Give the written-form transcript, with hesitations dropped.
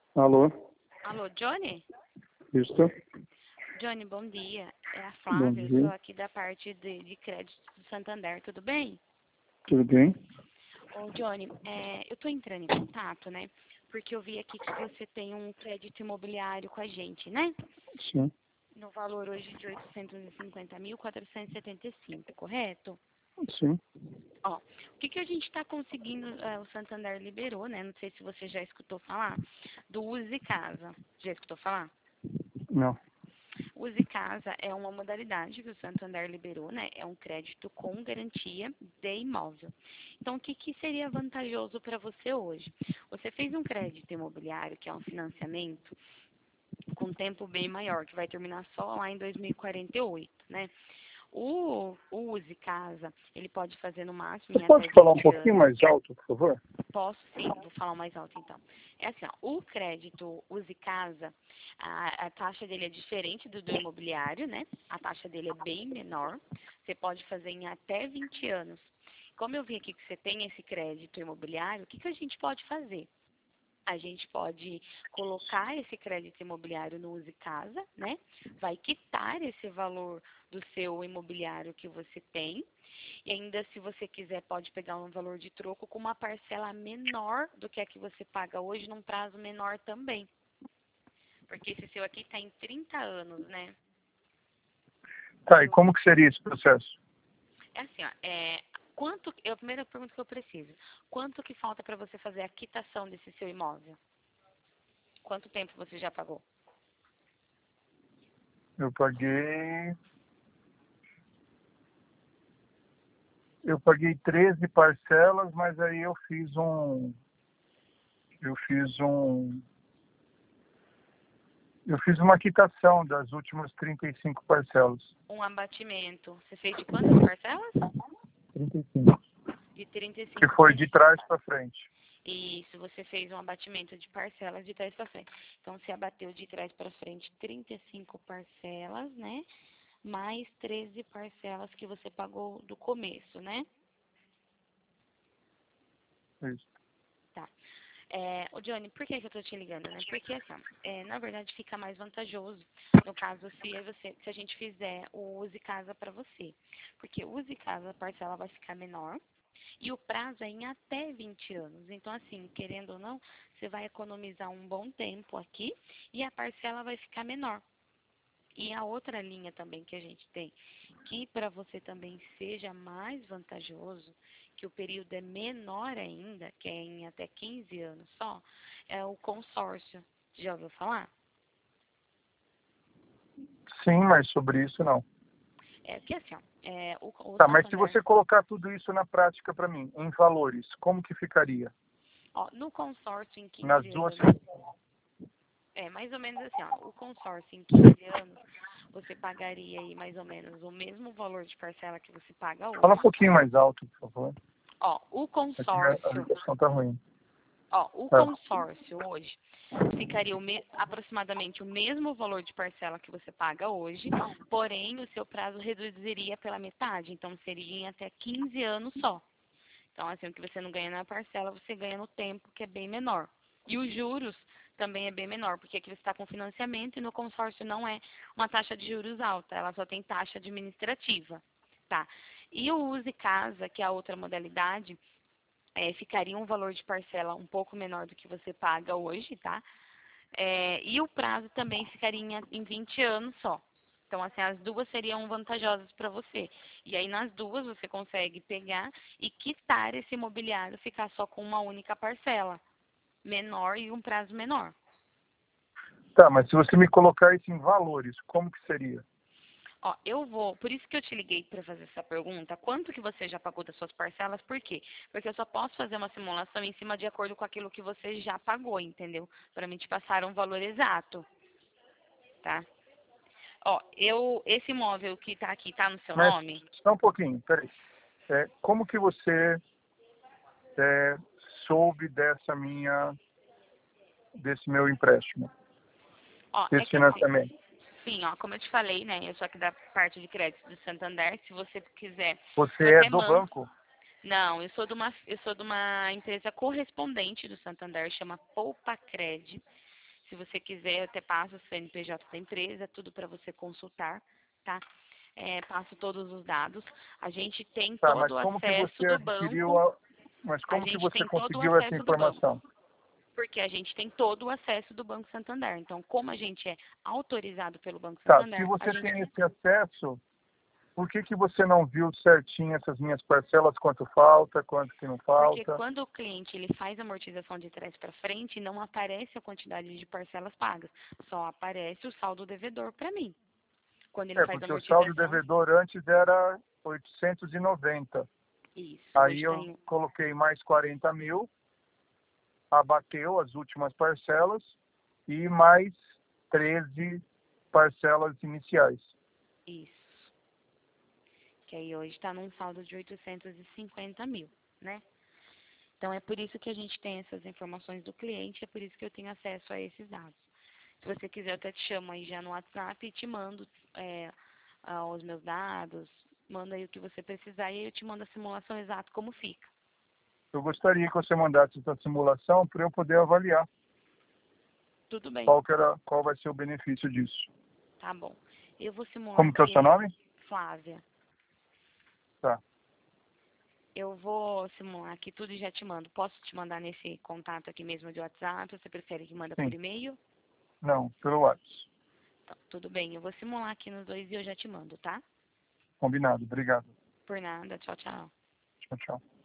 Alô? Alô, Johnny? Isso? Johnny, bom dia. É a Bom Flávia, eu dia. sou aqui da parte de crédito do Santander, tudo bem? Tudo bem? Ô, Johnny, eu tô entrando em contato, né? Porque eu vi aqui que você tem um crédito imobiliário com a gente, né? Sim. No valor hoje de 850.475, correto? Sim. Ó, o que a gente está conseguindo, o Santander liberou, né? Não sei se você já escutou falar, do Use Casa. Já escutou falar? Não. Use Casa é uma modalidade que o Santander liberou, né? É um crédito com garantia de imóvel. Então, o que seria vantajoso para você hoje? Você fez um crédito imobiliário, que é um financiamento, com tempo bem maior, que vai terminar só lá em 2048, né? O Use Casa, ele pode fazer no máximo Você em até pode falar um 20 pouquinho anos. mais alto, por favor? Posso sim, vou falar mais alto então. É assim, ó, o crédito Use Casa, a taxa dele é diferente do imobiliário, né? A taxa dele é bem menor. Você pode fazer em até 20 anos. Como eu vi aqui que você tem esse crédito imobiliário, o que a gente pode fazer? A gente pode colocar esse crédito imobiliário no Use Casa, né? Vai quitar esse valor do seu imobiliário que você tem. E ainda, se você quiser, pode pegar um valor de troco com uma parcela menor do que a que você paga hoje, num prazo menor também. Porque esse seu aqui está em 30 anos, né? Tá, e como que seria esse processo? É assim, ó, a primeira pergunta que eu preciso. Quanto que falta para você fazer a quitação desse seu imóvel? Quanto tempo você já pagou? Eu paguei... Eu paguei 13 parcelas, mas aí eu fiz um... Eu fiz uma quitação das últimas 35 parcelas. Um abatimento. Você fez de quantas parcelas? 35. De Que 35 foi de parcelas. trás para frente. Isso, você fez um abatimento de parcelas de trás para frente. Então, você abateu de trás para frente 35 parcelas, né? Mais 13 parcelas que você pagou do começo, né? Isso. Tá. Ô Johnny, por que eu tô te ligando, né? Porque, assim, ó, na verdade, fica mais vantajoso, no caso, se a gente fizer o Use Casa para você. Porque o Use Casa, a parcela vai ficar menor, e o prazo é em até 20 anos. Então, assim, querendo ou não, você vai economizar um bom tempo aqui e a parcela vai ficar menor. E a outra linha também que a gente tem, que para você também seja mais vantajoso, que o período é menor ainda, que é em até 15 anos só, é o consórcio. Já ouviu falar? Sim, mas sobre isso não. Porque assim, ó, o Tá, mas se Santander, você colocar tudo isso na prática para mim, em valores, como que ficaria? ó, no consórcio em Nas 15 duas... anos, mais ou menos assim, ó, o consórcio em 15 anos, você pagaria aí mais ou menos o mesmo valor de parcela que você paga Fala um hoje. pouquinho mais alto, por favor. Ó, o Aqui a consórcio, ligação tá ruim. o Tá. consórcio hoje ficaria aproximadamente o mesmo valor de parcela que você paga hoje, porém o seu prazo reduziria pela metade, então seria em até 15 anos só. Então, assim, o que você não ganha na parcela, você ganha no tempo, que é bem menor. E os juros também é bem menor, porque aqui você está com financiamento e no consórcio não é uma taxa de juros alta, ela só tem taxa administrativa, tá? E o Use Casa, que é a outra modalidade, ficaria um valor de parcela um pouco menor do que você paga hoje, tá? E o prazo também ficaria em 20 anos só. Então, assim, as duas seriam vantajosas para você. E aí, nas duas, você consegue pegar e quitar esse imobiliário, ficar só com uma única parcela menor e um prazo menor. Tá, mas se você me colocar isso em valores, como que seria? Ó, por isso que eu te liguei para fazer essa pergunta, quanto que você já pagou das suas parcelas, por quê? Porque eu só posso fazer uma simulação em cima de acordo com aquilo que você já pagou, entendeu? Para mim te passar um valor exato, tá? Ó, esse imóvel que tá aqui, tá no seu Mas nome? só um pouquinho, peraí. Como que você é, soube desse meu empréstimo, Ó, é desse que assim, financiamento? sim, ó, como eu te falei, né, eu sou aqui da parte de crédito do Santander, se você quiser, Você eu é até do mando. banco? Não, eu sou de uma empresa correspondente do Santander, chama Poupa Cred. Se você quiser, eu até passo o CNPJ da empresa, tudo para você consultar, tá? Passo todos os dados. A gente tem Tá, mas todo o como que acesso você do adquiriu banco. mas A como que gente você tem todo o conseguiu essa acesso do banco. informação? Porque a gente tem todo o acesso do Banco Santander. Então, como a gente é autorizado pelo Banco Tá, se Santander, a você gente... tem esse acesso, por que que você não viu certinho essas minhas parcelas, quanto falta, quanto que não Porque falta? quando o cliente ele faz a amortização de trás para frente, não aparece a quantidade de parcelas pagas. Só aparece o saldo devedor para mim. Quando ele faz a Porque o saldo amortização, devedor antes era 890. isso, hoje Aí está eu em... coloquei mais 40 mil, abateu as últimas parcelas e mais 13 parcelas iniciais. Isso. Que aí hoje está num saldo de 850 mil, né? Então, é por isso que a gente tem essas informações do cliente, é por isso que eu tenho acesso a esses dados. Se você quiser, eu até te chamo aí já no WhatsApp e te mando os meus dados, manda aí o que você precisar e eu te mando a simulação exata como fica. Eu gostaria que você mandasse essa simulação para eu poder avaliar Tudo bem, qual vai ser o benefício disso. tá bom. Eu vou simular Como que é o seu aqui, nome? Flávia. Tá, Eu vou simular aqui tudo e já te mando. Posso te mandar nesse contato aqui mesmo de WhatsApp? Você prefere que manda por sim. e-mail? Não, pelo WhatsApp. Então, tudo bem, eu vou simular aqui nos dois e eu já te mando, tá? Combinado. Obrigado. Por nada, tchau, tchau. Tchau, tchau.